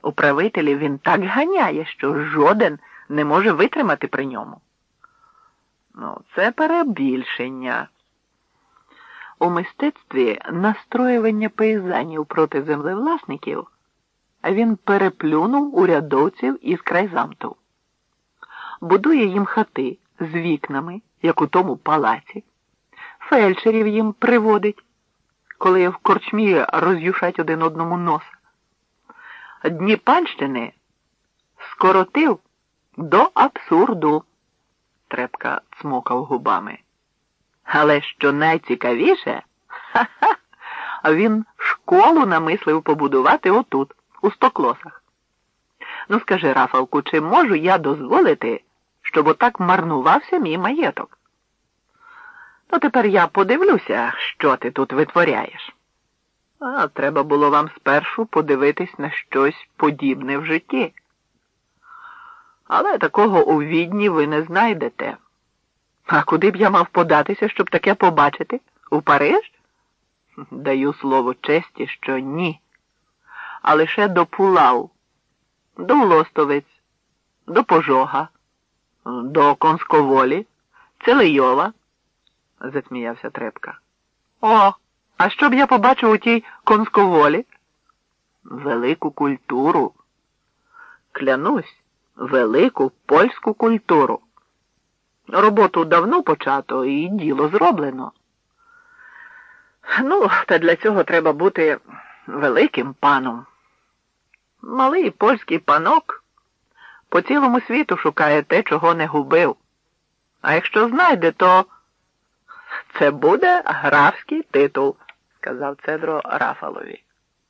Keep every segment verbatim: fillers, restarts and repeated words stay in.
Управителів він так ганяє, що жоден не може витримати при ньому. Ну, це перебільшення. У мистецтві настроювання пейзанів проти землевласників він переплюнув урядовців із крайзамту. Будує їм хати з вікнами, як у тому палаці. Фельдшерів їм приводить, коли в корчмі роз'юшать один одному носа. Дні панщини скоротив до абсурду. Трепка цмокав губами. Але що найцікавіше, ха-ха, він школу намислив побудувати отут, у Стоклосах. Ну скажи, Рафалку, чи можу я дозволити, щоб отак марнувався мій маєток? Ну тепер я подивлюся, що ти тут витворяєш. А треба було вам спершу подивитись на щось подібне в житті. Але такого у Відні ви не знайдете. А куди б я мав податися, щоб таке побачити? У Париж? Даю слово честі, що ні. А лише до Пулау, до Лостовиць, до Пожога, до Консковолі, Целийова, засміявся Трепка. О, а що б я побачив у тій Консковолі? Велику культуру. Клянусь, велику польську культуру. Роботу давно почато і діло зроблено. Ну, та для цього треба бути великим паном. Малий польський панок по цілому світу шукає те, чого не губив. А якщо знайде, то це буде графський титул, сказав Цедро Рафалові.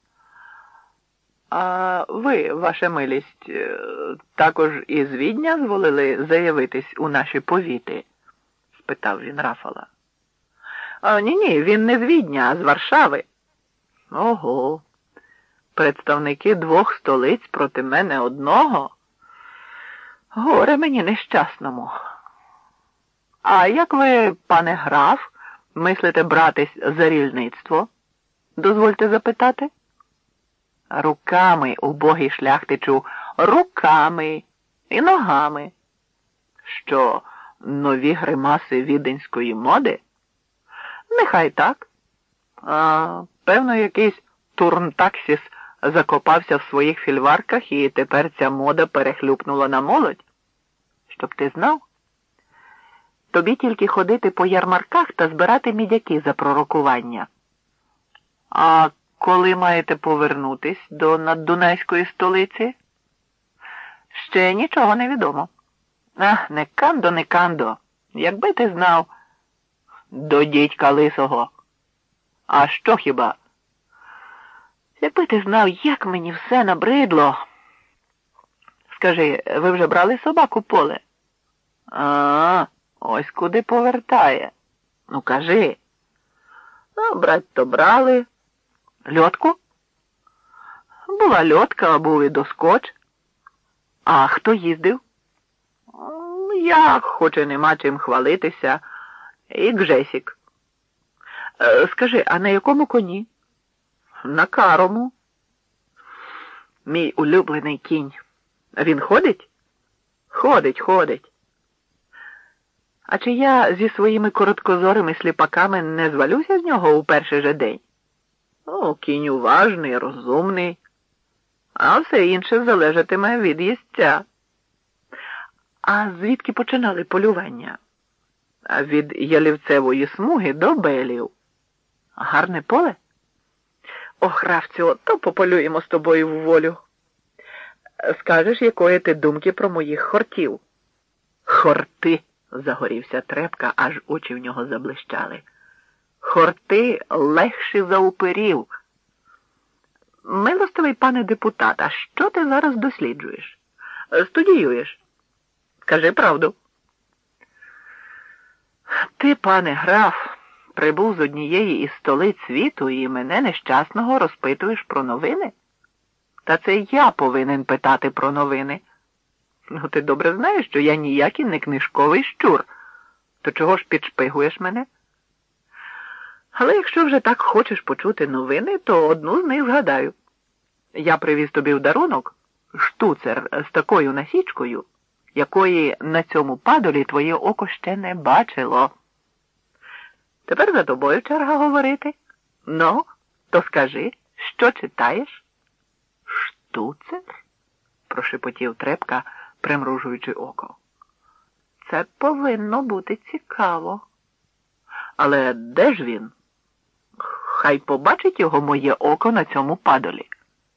А ви, ваша милість, також із Відня зволили заявитись у наші повіти? Спитав він Рафала. А, ні-ні, він не з Відня, а з Варшави. Ого, представники двох столиць проти мене одного? Горе мені нещасному. А як ви, пане граф, мислите братись за рільництво? Дозвольте запитати? Руками, убогий шляхтичу, руками і ногами. Що, нові гримаси віденської моди? Нехай так. А, певно, якийсь Турнтаксіс закопався в своїх фільварках і тепер ця мода перехлюпнула на молодь. Щоб ти знав, тобі тільки ходити по ярмарках та збирати мідяки за пророкування. А коли маєте повернутись до наддунайської столиці? Ще нічого не відомо. Ах, не кандо, не кандо. Якби ти знав, до дідька лисого. А що хіба? Якби ти знав, як мені все набридло. Скажи, ви вже брали собаку поле? А, ось куди повертає. Ну, кажи. Ну, брать то брали. Льотку? Була льотка, а був і доскоч. А хто їздив? Я, хоч і нема чим хвалитися, і Гжесік. Скажи, а на якому коні? На карому. Мій улюблений кінь. Він ходить? Ходить, ходить. А чи я зі своїми короткозорими сліпаками не звалюся з нього у перший же день? О, кінь уважний, розумний. А все інше залежатиме від їстця. А звідки починали полювання? Від ялівцевої смуги до белів. Гарне поле? Ох, Рафцю, то пополюємо з тобою в волю. Скажеш, якої ти думки про моїх хортів? Хорти, загорівся Трепка, аж очі в нього заблищали. Хорти легші за упирів. Милостивий пане депутат, а що ти зараз досліджуєш? Студіюєш? Скажи правду. Ти, пане граф, прибув з однієї із столиць світу і мене нещасного розпитуєш про новини? Та це я повинен питати про новини. Ну, ти добре знаєш, що я ніякий не книжковий щур. То чого ж підшпигуєш мене? Але якщо вже так хочеш почути новини, то одну з них згадаю. Я привіз тобі в дарунок штуцер з такою насічкою, якої на цьому падолі твоє око ще не бачило. Тепер за тобою черга говорити. Ну, то скажи, що читаєш? Штуцер? Прошепотів Трепка, примружуючи око. Це повинно бути цікаво. Але де ж він? Хай побачить його моє око на цьому падолі.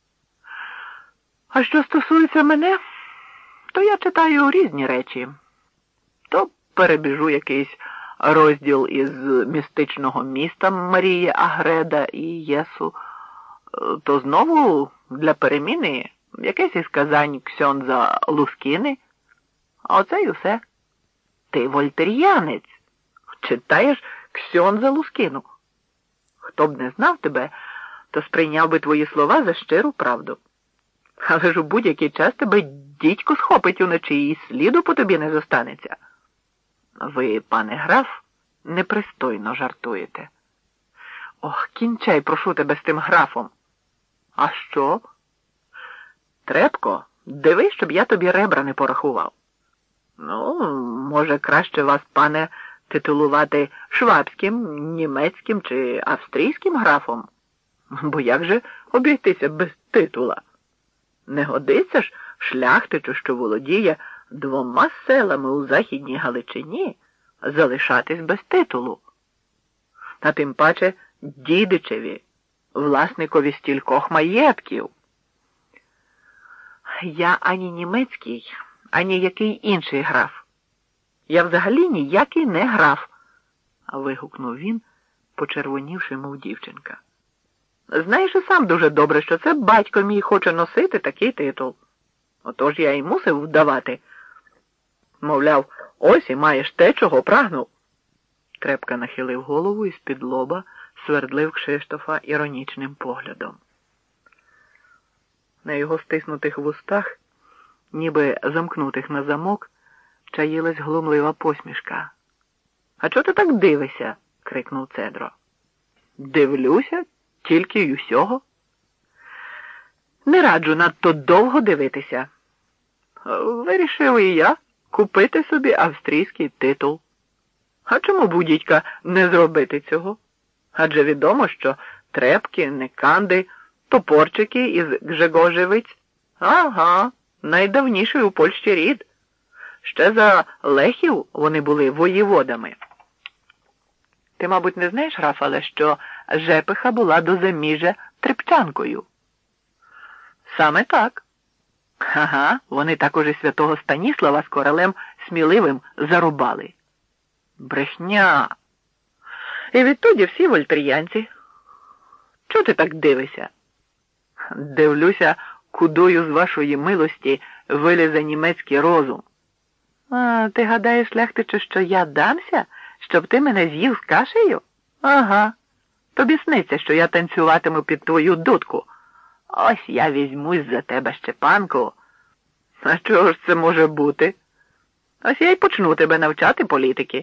А що стосується мене, то я читаю різні речі. То перебіжу якийсь розділ із містичного міста Марії Агреда і Єсу, то знову для переміни якесь із казань Ксьондза Лускіни. А оце й усе. Ти вольтер'янець. Читаєш Ксьондза Лускіну. Хто б не знав тебе, то сприйняв би твої слова за щиру правду. Але ж у будь-який час тебе дідько схопить уночі і сліду по тобі не зостанеться. Ви, пане граф, непристойно жартуєте. Ох, кінчай, прошу тебе, з тим графом. А що? Трепко, дивись, щоб я тобі ребра не порахував. Ну, може, краще вас, пане, титулувати швабським, німецьким чи австрійським графом? Бо як же обійтися без титула? Не годиться ж шляхтичу, що володіє двома селами у Західній Галичині, залишатись без титулу. А тим паче дідичеві, власникові стількох маєтків. Я ані німецький, ані який інший граф. Я взагалі ніякий не граф, вигукнув він, почервонівши, мов дівчинка. Знаєш і сам дуже добре, що це батько мій хоче носити такий титул. Отож я й мусив вдавати. Мовляв, ось і маєш те, чого прагнув. Трепка нахилив голову і з-під лоба свердлив Кшиштофа іронічним поглядом. На його стиснутих вустах, ніби замкнутих на замок, чаїлась глумлива посмішка. «А чого ти так дивишся?» – крикнув Цедро. «Дивлюся? Тільки й усього?» «Не раджу надто довго дивитися. Вирішив і я купити собі австрійський титул. А чому б у дідька не зробити цього? Адже відомо, що Трепки, Неканди, Топорчики із Гжегожевиць. Ага, найдавніший у Польщі рід. Ще за лехів вони були воєводами. Ти, мабуть, не знаєш, Рафале, що Жепиха була до заміжжя трепчанкою? Саме так. Ага, вони також і святого Станіслава з королем Сміливим зарубали. Брехня. І відтоді всі вольтер'янці. Чого ти так дивишся? Дивлюся, кудою з вашої милості вилізе німецький розум. А, ти гадаєш, шляхтичу, що я дамся, щоб ти мене з'їв з кашею? Ага. Тобі сниться, що я танцюватиму під твою дудку. Ось я візьмусь за тебе, Щепанку. А чого ж це може бути? Ось я й почну тебе навчати політики.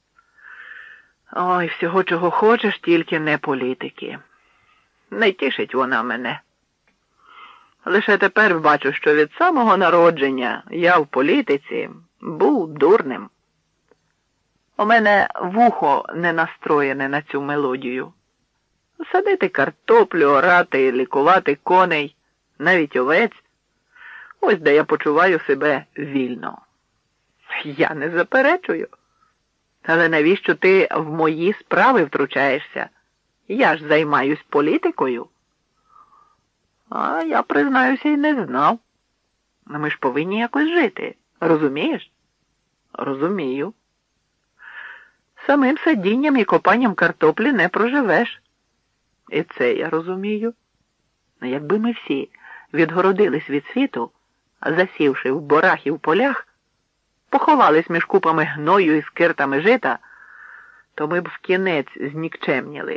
Ой, всього, чого хочеш, тільки не політики. Не тішить вона мене. Лише тепер бачу, що від самого народження я в політиці був дурним. У мене вухо не настроєне на цю мелодію. Садити картоплю, орати, лікувати коней, навіть овець. Ось де я почуваю себе вільно. Я не заперечую. Але навіщо ти в мої справи втручаєшся? Я ж займаюсь політикою. А я, признаюся, й не знав. Ми ж повинні якось жити. Розумієш? Розумію. Самим садінням і копанням картоплі не проживеш. І це я розумію. Якби ми всі відгородились від світу, засівши в борах і в полях, поховались між купами гною і скиртами жита, то ми б в кінець знікчемніли.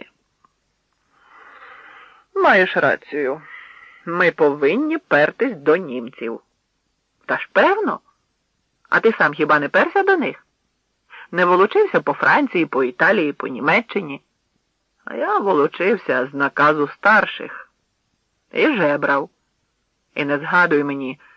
Маєш рацію. Ми повинні пертись до німців. Та ж певно. А ти сам хіба не перся до них? Не волочився по Франції, по Італії, по Німеччині? А я волочився з наказу старших. І жебрав. І не згадуй мені,